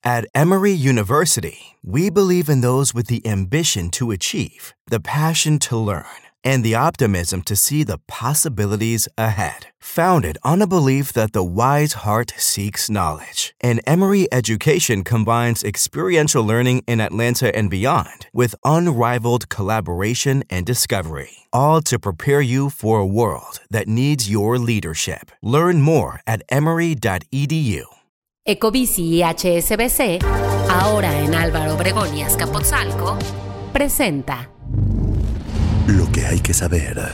At Emory University, we believe in those with the ambition to achieve, the passion to learn, and the optimism to see the possibilities ahead. Founded on a belief that the wise heart seeks knowledge, and Emory Education combines experiential learning in Atlanta and beyond with unrivaled collaboration and discovery, all to prepare you for a world that needs your leadership. Learn more at emory.edu. Ecobici y HSBC, ahora en Álvaro Obregón y Azcapotzalco, presenta Lo que hay que saber.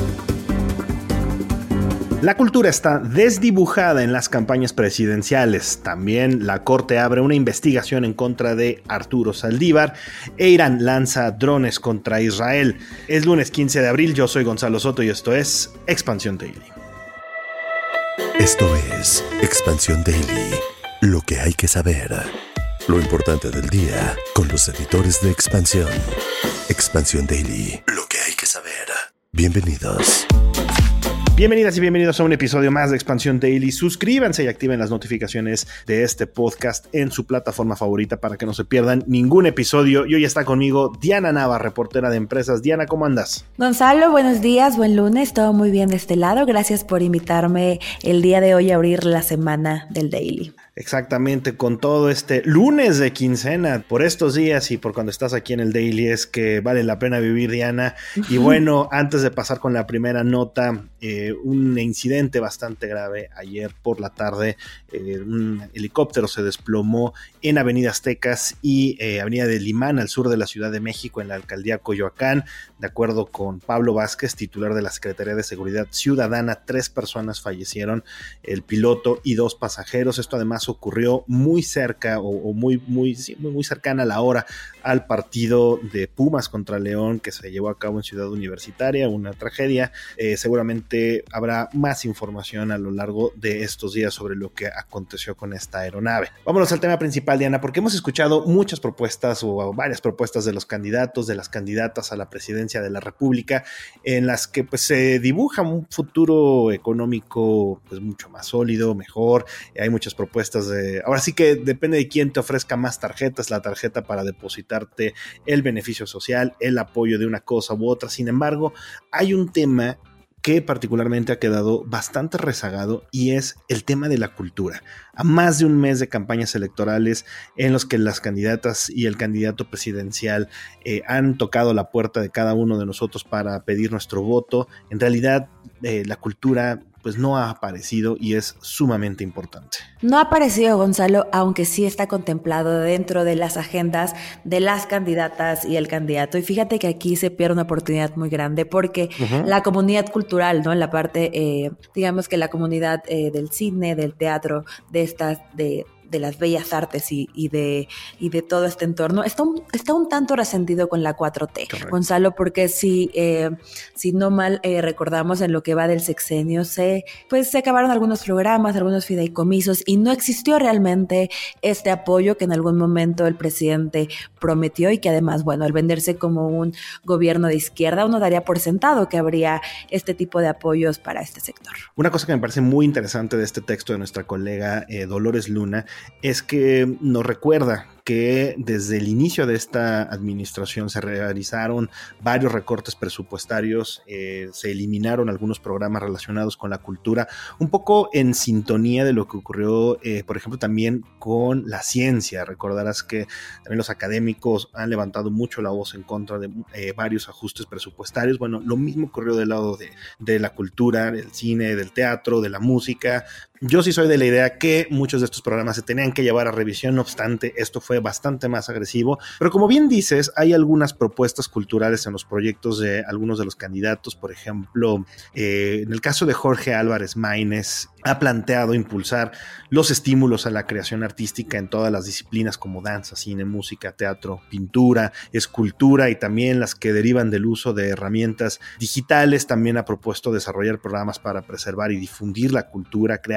La cultura está desdibujada en las campañas presidenciales. También la Corte abre una investigación en contra de Arturo Saldívar e Irán lanza drones contra Israel. Es lunes 15 de abril, yo soy Gonzalo Soto y esto es Expansión Daily. Esto es Expansión Daily. Lo que hay que saber. Lo importante del día con los editores de Expansión. Expansión Daily. Lo que hay que saber. Bienvenidos. Bienvenidas y bienvenidos a un episodio más de Expansión Daily. Suscríbanse y activen las notificaciones de este podcast en su plataforma favorita para que no se pierdan ningún episodio. Y hoy está conmigo Diana Nava, reportera de empresas. Diana, ¿cómo andas? Gonzalo, buenos días, buen lunes, todo muy bien de este lado. Gracias por invitarme el día de hoy a abrir la semana del Daily. Exactamente, con todo este lunes de quincena, por estos días y por cuando estás aquí en el Daily es que vale la pena vivir, Diana. Y bueno, antes de pasar con la primera nota, un incidente bastante grave ayer por la tarde. Un helicóptero se desplomó en Avenida Aztecas y Avenida del Limán, al sur de la Ciudad de México, en la alcaldía Coyoacán. De acuerdo con Pablo Vázquez, titular de la Secretaría de Seguridad Ciudadana, 3 personas fallecieron, el piloto y 2 pasajeros. Esto además ocurrió muy cerca o muy cercana a la hora al partido de Pumas contra León que se llevó a cabo en Ciudad Universitaria, una tragedia. Seguramente habrá más información a lo largo de estos días sobre lo que aconteció con esta aeronave. Vámonos al tema principal, Diana, porque hemos escuchado muchas propuestas o varias propuestas de los candidatos, de las candidatas a la presidencia de la República, en las que pues se dibuja un futuro económico pues mucho más sólido, mejor. Hay muchas propuestas ahora sí que depende de quién te ofrezca más tarjetas, la tarjeta para depositarte el beneficio social, el apoyo de una cosa u otra. Sin embargo, hay un tema que particularmente ha quedado bastante rezagado y es el tema de la cultura. A más de un mes de campañas electorales en los que las candidatas y el candidato presidencial han tocado la puerta de cada uno de nosotros para pedir nuestro voto, en realidad la cultura pues no ha aparecido y es sumamente importante. No ha aparecido, Gonzalo, aunque sí está contemplado dentro de las agendas de las candidatas y el candidato. Y fíjate que aquí se pierde una oportunidad muy grande porque la comunidad cultural, ¿no? En la parte, digamos que la comunidad del cine, del teatro, de las bellas artes y de todo este entorno, está un tanto resentido con la 4T, correcto, Gonzalo, porque si no mal recordamos, en lo que va del sexenio, se acabaron algunos programas, algunos fideicomisos, y no existió realmente este apoyo que en algún momento el presidente prometió, y que además, bueno, al venderse como un gobierno de izquierda, uno daría por sentado que habría este tipo de apoyos para este sector. Una cosa que me parece muy interesante de este texto de nuestra colega Dolores Luna es que nos recuerda que desde el inicio de esta administración se realizaron varios recortes presupuestarios, se eliminaron algunos programas relacionados con la cultura, un poco en sintonía de lo que ocurrió, por ejemplo, también con la ciencia. Recordarás que también los académicos han levantado mucho la voz en contra de varios ajustes presupuestarios. Bueno, lo mismo ocurrió del lado de la cultura, del cine, del teatro, de la música. Yo sí soy de la idea que muchos de estos programas se tenían que llevar a revisión, no obstante, esto fue bastante más agresivo, pero como bien dices, hay algunas propuestas culturales en los proyectos de algunos de los candidatos. Por ejemplo, en el caso de Jorge Álvarez Maínez, ha planteado impulsar los estímulos a la creación artística en todas las disciplinas como danza, cine, música, teatro, pintura, escultura y también las que derivan del uso de herramientas digitales. También ha propuesto desarrollar programas para preservar y difundir la cultura, crear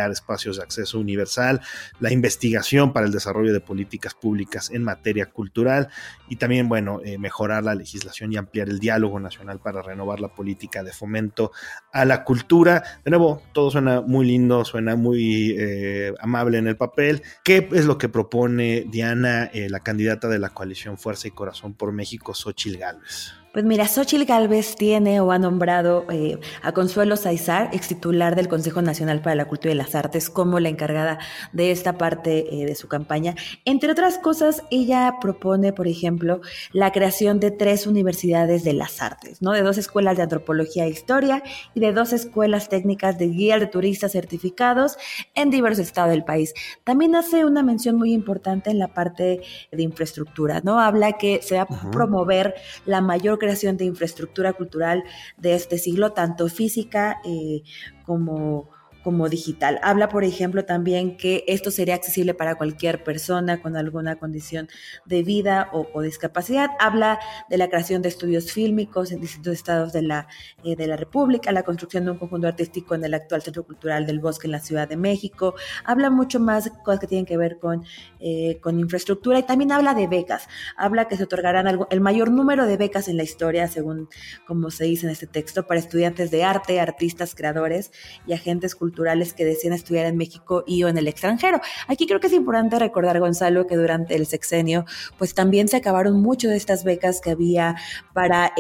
crear espacios de acceso universal, la investigación para el desarrollo de políticas públicas en materia cultural y también, mejorar la legislación y ampliar el diálogo nacional para renovar la política de fomento a la cultura. De nuevo, todo suena muy lindo, suena muy amable en el papel. ¿Qué es lo que propone Diana, la candidata de la coalición Fuerza y Corazón por México, Xóchitl Gálvez? Pues mira, Xóchitl Gálvez tiene o ha nombrado a Consuelo Sáizar, ex titular del Consejo Nacional para la Cultura y las Artes, como la encargada de esta parte de su campaña. Entre otras cosas, ella propone, por ejemplo, la creación de 3 universidades de las artes, ¿no? De 2 escuelas de antropología e historia y de 2 escuelas técnicas de guía de turistas certificados en diversos estados del país. También hace una mención muy importante en la parte de infraestructura, ¿no? Habla que se va a promover la mayor creación de infraestructura cultural de este siglo, tanto física como digital. Habla, por ejemplo, también que esto sería accesible para cualquier persona con alguna condición de vida o discapacidad. Habla de la creación de estudios fílmicos en distintos estados de la República, la construcción de un conjunto artístico en el actual Centro Cultural del Bosque en la Ciudad de México. Habla mucho más de cosas que tienen que ver con infraestructura y también habla de becas. Habla que se otorgarán el mayor número de becas en la historia, según como se dice en este texto, para estudiantes de arte, artistas, creadores y agentes culturales que decían estudiar en México y o en el extranjero. Aquí creo que es importante recordar, Gonzalo, que durante el sexenio pues también se acabaron mucho de estas becas que había para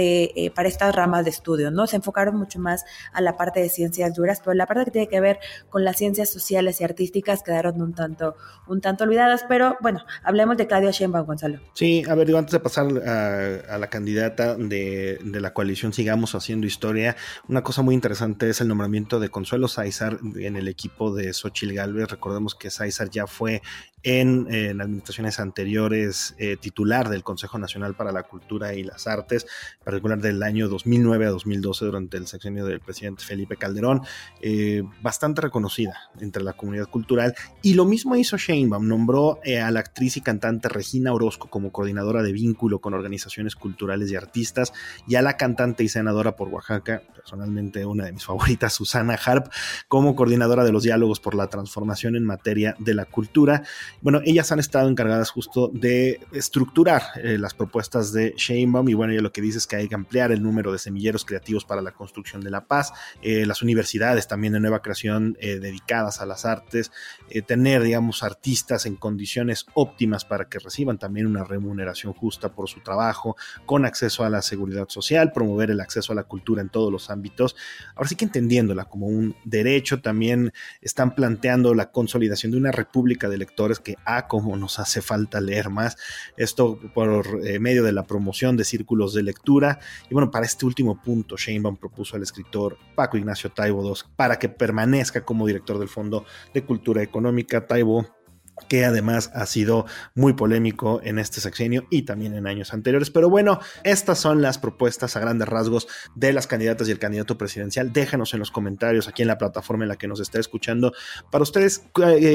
estas ramas de estudio, ¿no? Se enfocaron mucho más a la parte de ciencias duras, pero la parte que tiene que ver con las ciencias sociales y artísticas quedaron un tanto olvidadas, pero bueno, hablemos de Claudia Sheinbaum, Gonzalo. Sí, a ver, antes de pasar a la candidata de la coalición Sigamos Haciendo Historia, una cosa muy interesante es el nombramiento de Consuelo Sáizar en el equipo de Xóchitl Gálvez. Recordemos que Sáizar ya fue en administraciones anteriores titular del Consejo Nacional para la Cultura y las Artes, en particular del año 2009 a 2012 durante el sexenio del presidente Felipe Calderón, bastante reconocida entre la comunidad cultural. Y lo mismo hizo Sheinbaum, nombró a la actriz y cantante Regina Orozco como coordinadora de vínculo con organizaciones culturales y artistas, y a la cantante y senadora por Oaxaca, personalmente una de mis favoritas, Susana Harp, como coordinadora de los diálogos por la transformación en materia de la cultura. Bueno, ellas han estado encargadas justo de estructurar las propuestas de Sheinbaum, y bueno, ella lo que dice es que hay que ampliar el número de semilleros creativos para la construcción de la paz, las universidades también de nueva creación dedicadas a las artes, tener, digamos, artistas en condiciones óptimas para que reciban también una remuneración justa por su trabajo, con acceso a la seguridad social, promover el acceso a la cultura en todos los ámbitos. Ahora sí que entendiéndola como un derecho, también están planteando la consolidación de una república de lectores que, como nos hace falta leer más, esto por medio de la promoción de círculos de lectura. Y bueno, para este último punto, Sheinbaum propuso al escritor Paco Ignacio Taibo II para que permanezca como director del Fondo de Cultura Económica. Taibo, que además ha sido muy polémico en este sexenio y también en años anteriores. Pero bueno, estas son las propuestas a grandes rasgos de las candidatas y el candidato presidencial. Déjanos en los comentarios aquí en la plataforma en la que nos está escuchando, para ustedes,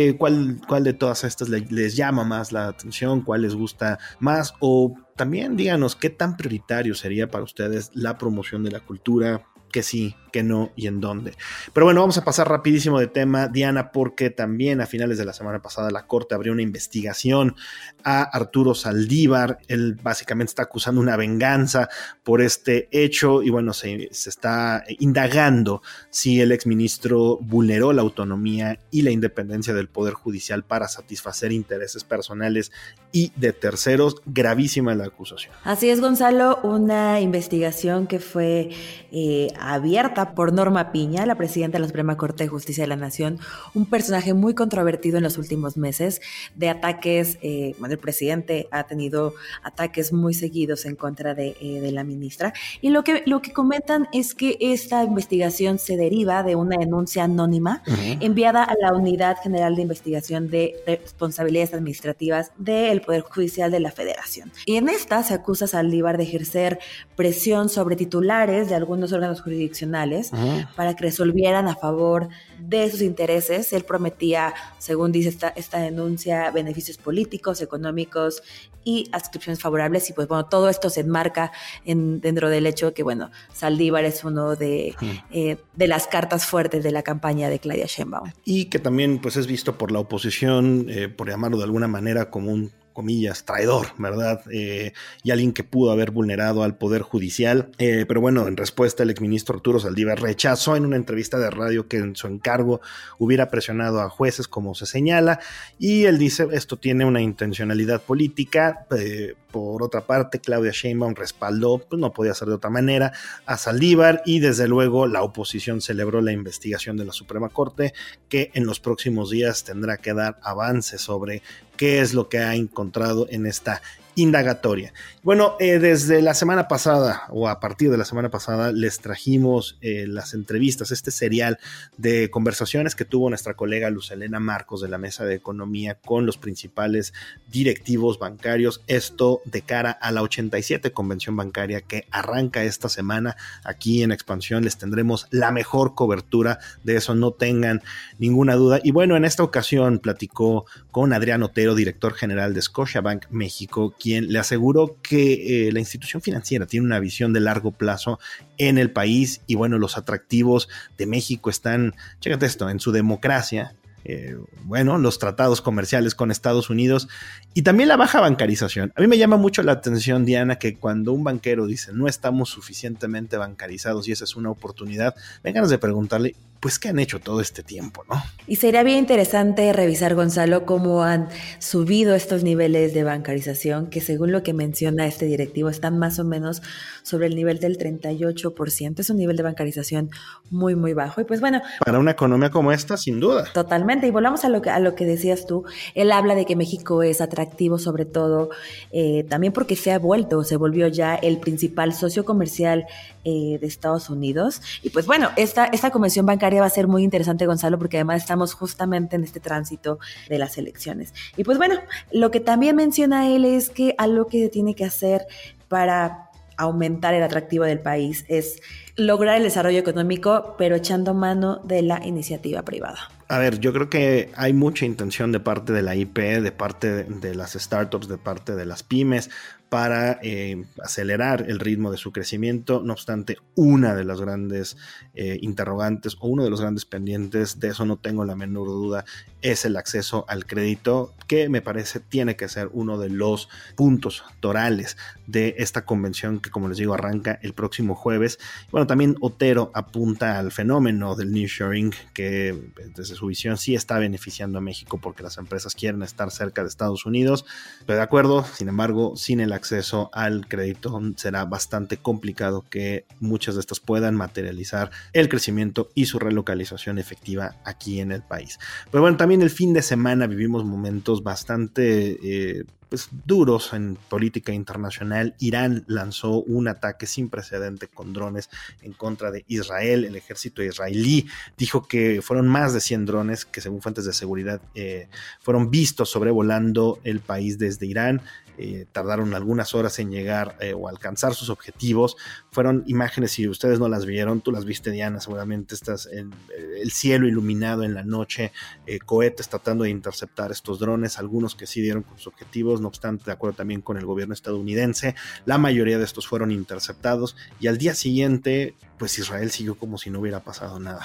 cuál de todas estas les llama más la atención, cuál les gusta más, o también díganos qué tan prioritario sería para ustedes la promoción de la cultura, que sí, que no y en dónde. Pero bueno, vamos a pasar rapidísimo de tema, Diana, porque también a finales de la semana pasada la Corte abrió una investigación a Arturo Saldívar. Él básicamente está acusando una venganza por este hecho y bueno, se está indagando si el exministro vulneró la autonomía y la independencia del Poder Judicial para satisfacer intereses personales y de terceros. Gravísima la acusación. Así es, Gonzalo, una investigación que fue abierta por Norma Piña, la presidenta de la Suprema Corte de Justicia de la Nación, un personaje muy controvertido en los últimos meses de ataques. El presidente ha tenido ataques muy seguidos en contra de la ministra, y lo que comentan es que esta investigación se deriva de una denuncia anónima enviada a la Unidad General de Investigación de Responsabilidades Administrativas del Poder Judicial de la Federación. Y en esta se acusa a Saldívar de ejercer presión sobre titulares de algunos órganos jurisdiccionales favorables para que resolvieran a favor de sus intereses. Él prometía, según dice esta denuncia, beneficios políticos, económicos y adscripciones favorables. Y pues bueno, todo esto se enmarca dentro del hecho que, bueno, Saldívar es uno de las cartas fuertes de la campaña de Claudia Sheinbaum. Y que también pues es visto por la oposición, por llamarlo de alguna manera, como un, comillas, traidor, ¿verdad? Y alguien que pudo haber vulnerado al Poder Judicial. Pero bueno, en respuesta, el exministro Arturo Saldívar rechazó en una entrevista de radio que en su encargo hubiera presionado a jueces, como se señala, y él dice, esto tiene una intencionalidad política. Por otra parte, Claudia Sheinbaum respaldó, pues no podía ser de otra manera, a Saldívar, y desde luego la oposición celebró la investigación de la Suprema Corte, que en los próximos días tendrá que dar avances sobre qué es lo que ha encontrado en esta indagatoria. Bueno, desde la semana pasada, o a partir de la semana pasada, les trajimos las entrevistas, este serial de conversaciones que tuvo nuestra colega Luz Helena Marcos de la Mesa de Economía con los principales directivos bancarios, esto de cara a la 87 Convención Bancaria que arranca esta semana. Aquí en Expansión les tendremos la mejor cobertura de eso, no tengan ninguna duda. Y bueno, en esta ocasión platicó con Adrián Otero, director general de Scotiabank México, quien le aseguró que la institución financiera tiene una visión de largo plazo en el país. Y bueno, los atractivos de México están, chécate esto, en su democracia, bueno, los tratados comerciales con Estados Unidos y también la baja bancarización. A mí me llama mucho la atención, Diana, que cuando un banquero dice no estamos suficientemente bancarizados y esa es una oportunidad, me dan ganas de preguntarle, pues, ¿qué han hecho todo este tiempo, no? Y sería bien interesante revisar, Gonzalo, cómo han subido estos niveles de bancarización, que según lo que menciona este directivo, están más o menos sobre el nivel del 38%. Es un nivel de bancarización muy, muy bajo. Y pues bueno, para una economía como esta, sin duda. Totalmente. Y volvamos a lo que decías tú. Él habla de que México es atractivo, sobre todo, también porque se volvió ya el principal socio comercial de Estados Unidos. Y pues bueno, esta convención bancaria va a ser muy interesante, Gonzalo, porque además estamos justamente en este tránsito de las elecciones. Y pues bueno, lo que también menciona él es que algo que tiene que hacer para aumentar el atractivo del país es lograr el desarrollo económico, pero echando mano de la iniciativa privada. A ver, yo creo que hay mucha intención de parte de la IP, de parte de las startups, de parte de las pymes, para acelerar el ritmo de su crecimiento. No obstante, una de las grandes interrogantes o uno de los grandes pendientes, de eso no tengo la menor duda, es el acceso al crédito, que me parece tiene que ser uno de los puntos torales de esta convención que, como les digo, arranca el próximo jueves. Bueno, también Otero apunta al fenómeno del nearshoring, que desde su visión sí está beneficiando a México porque las empresas quieren estar cerca de Estados Unidos. Estoy de acuerdo, sin embargo, sin el acceso al crédito será bastante complicado que muchas de estas puedan materializar el crecimiento y su relocalización efectiva aquí en el país. Pero bueno, también el fin de semana vivimos momentos bastante duros en política internacional. Irán lanzó un ataque sin precedente con drones en contra de Israel. El ejército israelí dijo que fueron más de 100 drones que, según fuentes de seguridad, fueron vistos sobrevolando el país desde Irán. Tardaron algunas horas en llegar o alcanzar sus objetivos. Fueron imágenes, si ustedes no las vieron, tú las viste, Diana, seguramente estás en el cielo iluminado en la noche, cohetes tratando de interceptar estos drones, algunos que sí dieron con sus objetivos. No obstante, de acuerdo también con el gobierno estadounidense, la mayoría de estos fueron interceptados y al día siguiente, pues Israel siguió como si no hubiera pasado nada.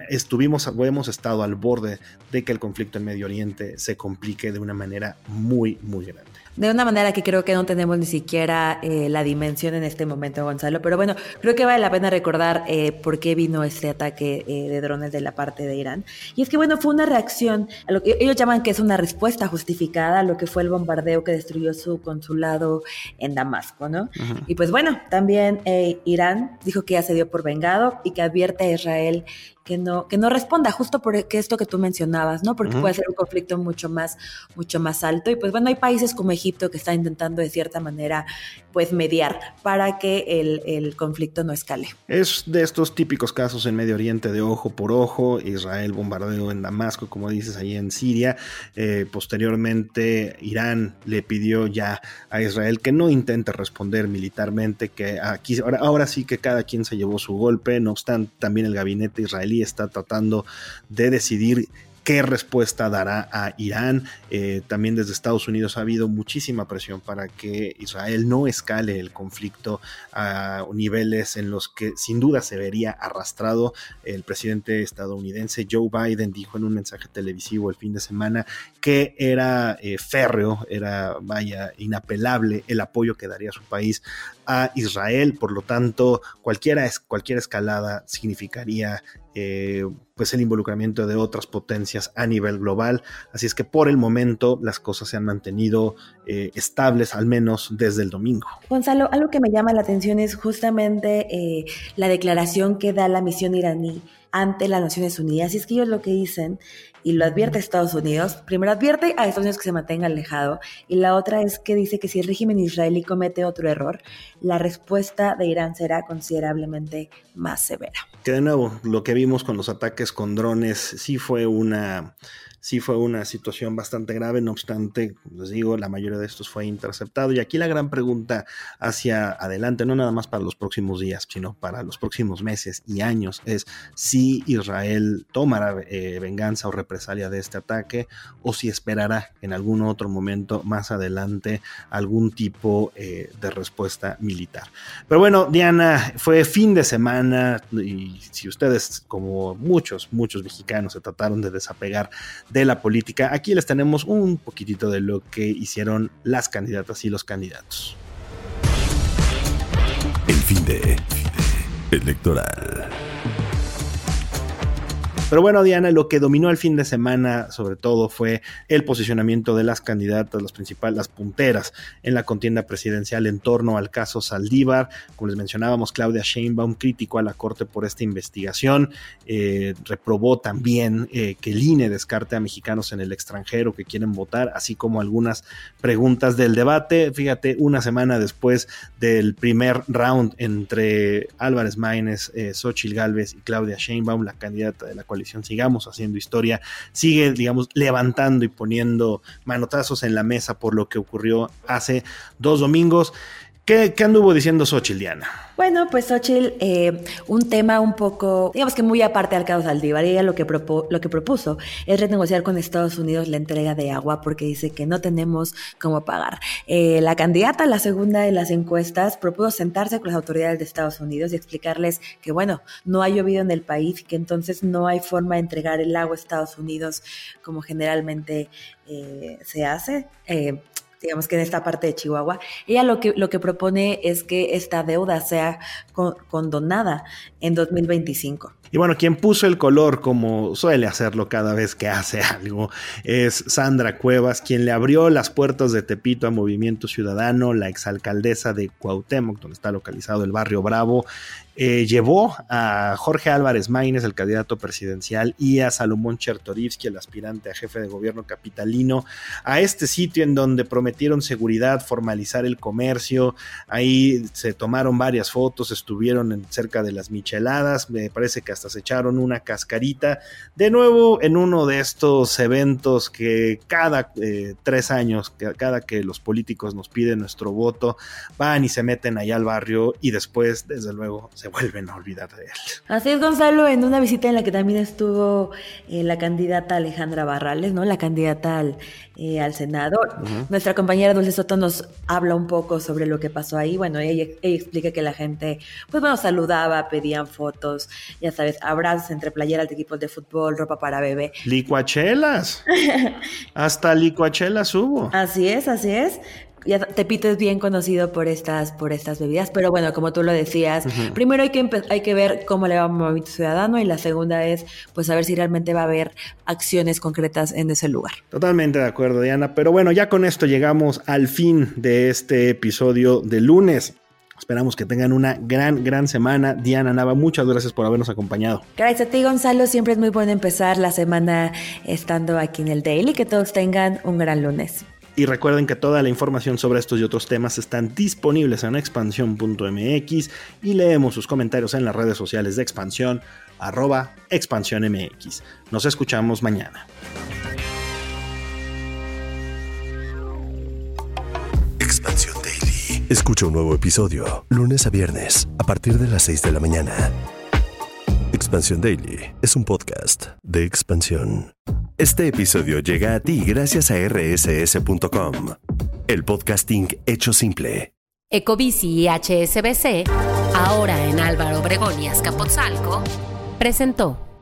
Hemos estado al borde de que el conflicto en Medio Oriente se complique de una manera muy, muy grande. De una manera que creo que no tenemos ni siquiera la dimensión en este momento, Gonzalo. Pero bueno, creo que vale la pena recordar por qué vino este ataque de drones de la parte de Irán. Y es que, bueno, fue una reacción a lo que ellos llaman que es una respuesta justificada a lo que fue el bombardeo que destruyó su consulado en Damasco, ¿no? Uh-huh. Y pues bueno, también Irán dijo que ya se dio por vengado y que advierte a Israel no responda, justo porque esto que tú mencionabas, ¿no? Porque puede ser un conflicto mucho más alto. Y pues bueno, hay países como Egipto que están intentando de cierta manera pues mediar para que el conflicto no escale. Es de estos típicos casos en Medio Oriente de ojo por ojo. Israel bombardeó en Damasco, como dices, ahí en Siria. Posteriormente Irán le pidió ya a Israel que no intente responder militarmente, que aquí ahora sí que cada quien se llevó su golpe. No obstante, también el gabinete israelí está tratando de decidir qué respuesta dará a Irán. También desde Estados Unidos ha habido muchísima presión para que Israel no escale el conflicto a niveles en los que sin duda se vería arrastrado. El presidente estadounidense Joe Biden dijo en un mensaje televisivo el fin de semana que era férreo, era inapelable el apoyo que daría su país a Israel. Por lo tanto, cualquier escalada significaría pues el involucramiento de otras potencias a nivel global. Así es que por el momento las cosas se han mantenido estables, al menos desde el domingo. Gonzalo, algo que me llama la atención es justamente la declaración que da la misión iraní ante las Naciones Unidas. Y es que ellos lo que dicen, y lo advierte Estados Unidos, primero advierte a Estados Unidos que se mantenga alejado, y la otra es que dice que si el régimen israelí comete otro error, la respuesta de Irán será considerablemente más severa. Que de nuevo, lo que vimos con los ataques con drones sí fue una situación bastante grave. No obstante, les digo, la mayoría de estos fue interceptado. Y aquí la gran pregunta hacia adelante, no nada más para los próximos días, sino para los próximos meses y años, es si Israel tomará venganza o represalia de este ataque, o si esperará en algún otro momento más adelante algún tipo de respuesta militar. Pero bueno, Diana, fue fin de semana, y si ustedes, como muchos mexicanos, se trataron de desapegar de la política, aquí les tenemos un poquitito de lo que hicieron las candidatas y los candidatos. El fin de electoral. Pero bueno, Diana, lo que dominó el fin de semana sobre todo fue el posicionamiento de las candidatas, las punteras en la contienda presidencial en torno al caso Saldívar. Como les mencionábamos, Claudia Sheinbaum criticó a la Corte por esta investigación, reprobó también que el INE descarte a mexicanos en el extranjero que quieren votar, así como algunas preguntas del debate. Fíjate, una semana después del primer round entre Álvarez Maínez, Xóchitl Gálvez y Claudia Sheinbaum, la candidata de la coalición Sigamos Haciendo Historia sigue, digamos, levantando y poniendo manotazos en la mesa por lo que ocurrió hace 2 domingos. ¿Qué anduvo diciendo Xóchitl, Diana? Bueno, pues Xóchitl, un tema un poco, digamos que muy aparte al caso Saldívar. Ella lo que propuso es renegociar con Estados Unidos la entrega de agua porque dice que no tenemos cómo pagar. La candidata, la segunda de las encuestas, propuso sentarse con las autoridades de Estados Unidos y explicarles que, bueno, no ha llovido en el país, que entonces no hay forma de entregar el agua a Estados Unidos como generalmente se hace. Digamos que en esta parte de Chihuahua, ella lo que propone es que esta deuda sea condonada en 2025. Y bueno, quien puso el color, como suele hacerlo cada vez que hace algo, es Sandra Cuevas, quien le abrió las puertas de Tepito a Movimiento Ciudadano, la exalcaldesa de Cuauhtémoc, donde está localizado el Barrio Bravo. Llevó a Jorge Álvarez Maínez, el candidato presidencial, y a Salomón Chertorivsky, el aspirante a jefe de gobierno capitalino, a este sitio en donde prometieron seguridad, formalizar el comercio. Ahí se tomaron varias fotos, estuvieron cerca de las micheladas, me parece que hasta se echaron una cascarita, de nuevo en uno de estos eventos que cada 3 años, cada que los políticos nos piden nuestro voto, van y se meten allá al barrio y después, desde luego, se vuelven a olvidar de él. Así es, Gonzalo, en una visita en la que también estuvo la candidata Alejandra Barrales, ¿no? La candidata al Senado. Uh-huh. Nuestra compañera Dulce Soto nos habla un poco sobre lo que pasó ahí. Bueno, ella explica que la gente, pues bueno, saludaba, pedían fotos, ya sabes, abrazos entre playeras de equipos de fútbol, ropa para bebé. Licuachelas. Hasta licuachelas hubo. Así es. Ya Tepito es bien conocido por estas bebidas, pero bueno, como tú lo decías, uh-huh. Primero hay que ver cómo le va a Movimiento Ciudadano, y la segunda es pues saber si realmente va a haber acciones concretas en ese lugar. Totalmente de acuerdo, Diana, pero bueno, ya con esto llegamos al fin de este episodio de lunes. Esperamos que tengan una gran semana. Diana Nava, muchas gracias por habernos acompañado. Gracias a ti, Gonzalo. Siempre es muy bueno empezar la semana estando aquí en el Daily. Que todos tengan un gran lunes. Y recuerden que toda la información sobre estos y otros temas están disponibles en expansión.mx y leemos sus comentarios en las redes sociales de Expansión, @expansiónmx. Nos escuchamos mañana. Expansión Daily. Escucha un nuevo episodio lunes a viernes a partir de las 6 de la mañana. Expansión Daily es un podcast de Expansión. Este episodio llega a ti gracias a rss.com, el podcasting hecho simple. Ecobici y HSBC, ahora en Álvaro Obregón y Azcapotzalco, presentó.